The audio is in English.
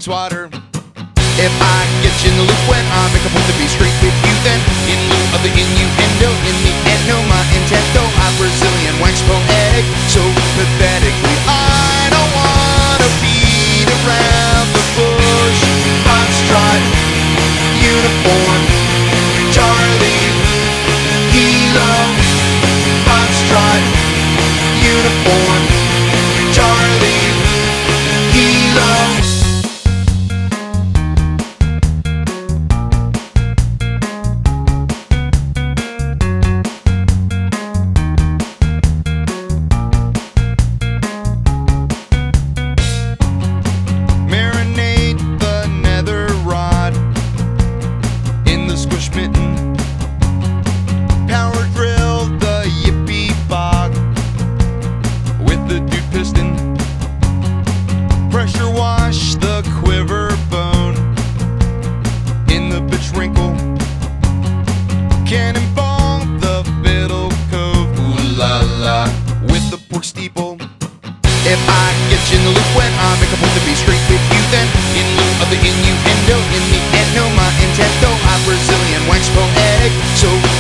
swatter. If I get you in the loop when I make a point to be straight with you, then in lieu of the innuendo, in the end, no, my intent, though I'm Brazilian, wax poetic, so pathetically, I don't wanna beat around the bush. Foxtrot, uniform, Charlie, Kilo. Foxtrot, uniform, Charlie, Kilo. Marinate the nether rod in the squish mitten. Power drill the yippee bog with the dude piston. Pressure wash the quiver bone in the bitch wrinkle. Cannonball the fiddle cove, ooh la la, with the pork steeple. If I get you in the loop when I make a point to be straight with you, then in lieu of the innuendo, in the end, no, my intent, though I'm Brazilian, wax poetic, so